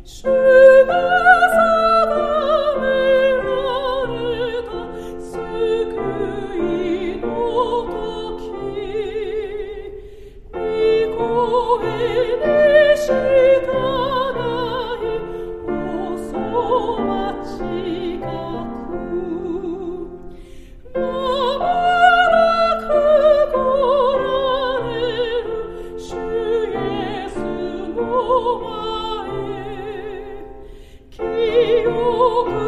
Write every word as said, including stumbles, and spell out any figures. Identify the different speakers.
Speaker 1: 主が定められた救いの時、御声に従いおそ待ちかく、まもなく来られる主イエスの前、清く